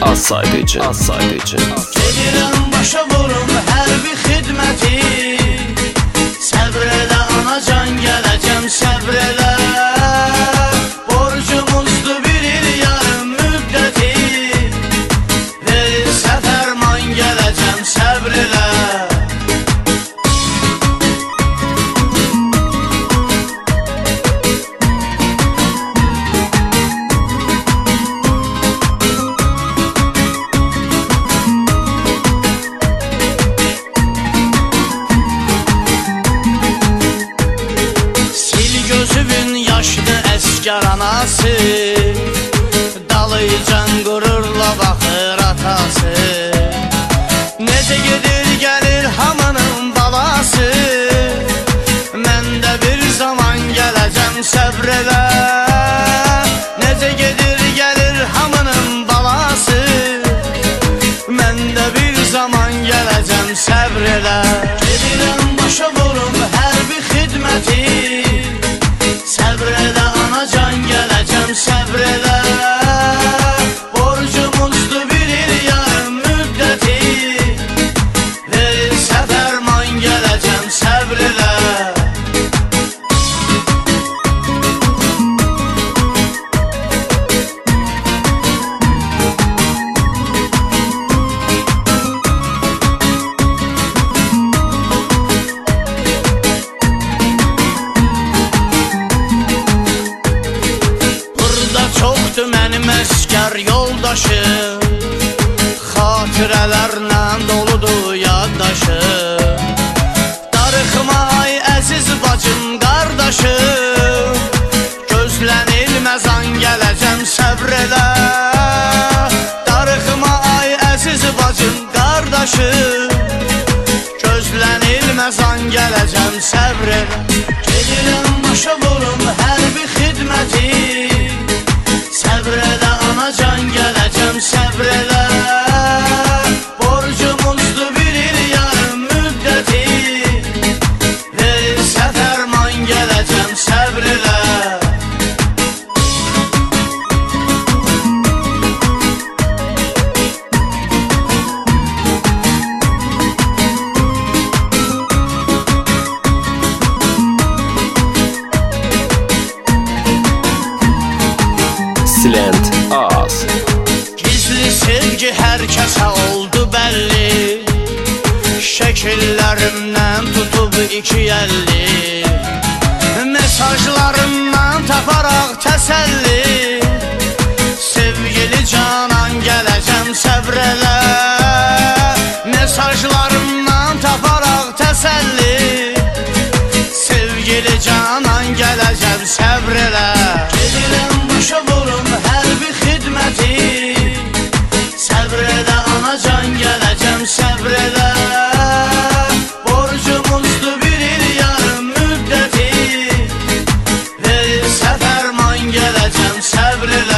az saydıcı. Gedirəm başa vurum hər bir xidməti. Səbr elə anacan, gələcəm səbr elə. Borcumuzdur bir il yarım müddəti. Verilsə fərman, gələcəm səbr elə. Əskər anası, dalıcan qürurla baxır atası. Necə gedir gəlir hamının balası. Mən də bir zaman gələcəm səbr elə. Necə gedir gəlir hamının balası. Mən də bir zaman gələcəm səbr elə. Gedirəm başa vurum hər bir xidməti. Səbr elə anacan, gələcəm səbr elə. Borcumuzdur bir il yarım müddəti. Verilsə fərman, gələcəm səbr elə. Çoxdur mənim əskər yoldaşım, xatirələrlə doludur yaddaşım. Darıxma ay əziz bacım, qardaşım, gözlənilməz an gələcəm səbr elə. Darıxma ay əziz bacım, qardaşım, gözlənilməz an gələcəm səbr elə. Gedirəm başa vurum hər bir xidməti. Səbr elə anacan, gələcəm səbr elə. Borcumuzdur bir il yarım müddəti. Verilsə fərman, gələcəm səbr elə. Silent az. Gizli sevgi hər kəsə oldu bəlli. Şəkillərimdən tutub 250. Mesajlarımdan taparaq təsəlli. Sevgili canan, gələcəm səbr elə. Mesajlarımdan taparaq təsəlli. Sevgili canan, gələcəm səbr elə. Gedirəm başa vurum hər bir xidməti. Səbr elə anacan, gələcəm səbr elə. Borcumuzdur bir il yarım müddəti. Verilsə fərman, gələcəm səbr elə.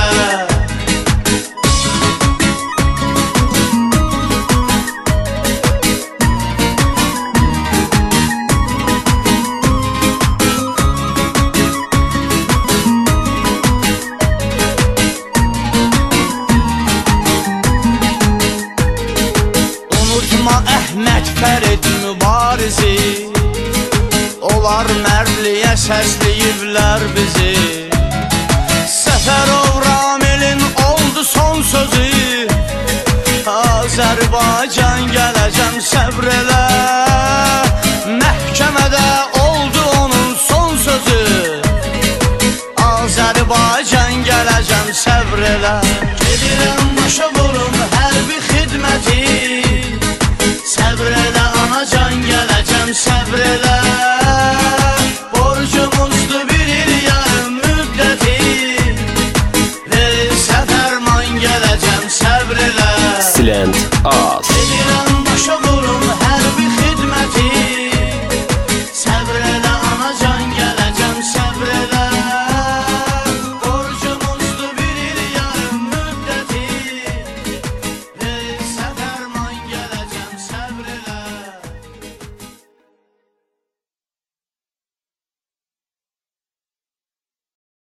Əhməd Fərid mübarizi, onlar mərdliyə səsləyiblər bizi. Səfərov Ramilin oldu son sözü. Azərbaycan, gələcəm səbr elə. Məhkəmədə oldu onun son sözü. Azərbaycan, gələcəm səbr elə. Gedirəm